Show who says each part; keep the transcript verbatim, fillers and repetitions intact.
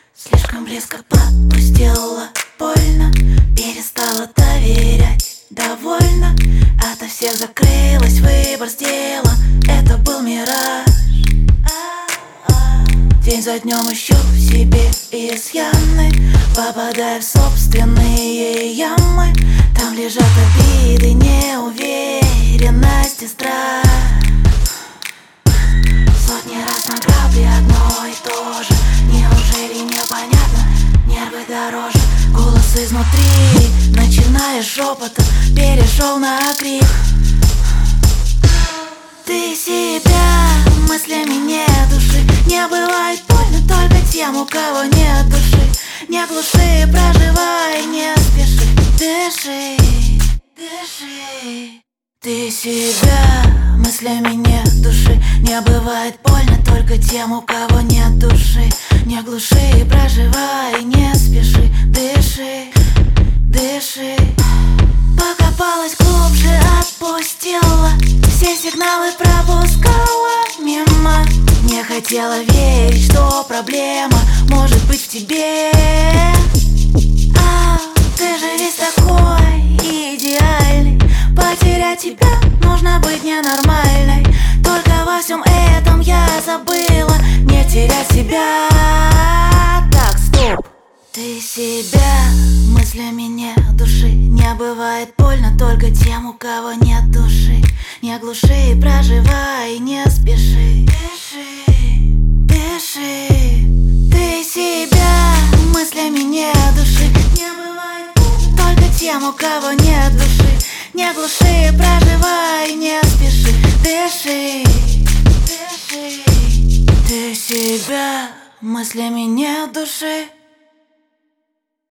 Speaker 1: Слишком близко подпустила, больно, перестала доверять, довольно. Ото всех закрылась, выбор сделала, это был мираж. День за днем ищу в себе изъяны, попадая в собственные ямы. Там лежат обиды, неуверенность и страх. Сотни раз на грабли одно и то же. Неужели непонятно? Нервы дороже. Голос изнутри, начиная с шепота, перешел на крик. Ты себя мыслями не души. Не бывает больно только тем, у кого нет души. Не глуши, проживай, не спеши. Дыши, дыши. Ты себя мыслями не души. Не бывает больно только тем, у кого нет души. Не глуши, проживай, не спеши. Дыши, дыши. Покопалась глубже, отпустила. Все сигналы пропускала мимо. Не хотела верить, что проблема может быть в тебе. А ты же весь такой идеальный. Потерять тебя нужно быть ненормальной. Только во всем этом я забыла не терять себя. Так, стоп. Ты себя мыслями не души. Не бывает больно только тем, у кого нет души. Не глуши, проживай, не спеши. Дыши, дыши. Ты себя мыслями не души. Не бывает больно только тем, у кого нет души. Не глуши, проживай, не спеши. Дыши, дыши. Ты себя мыслями не души.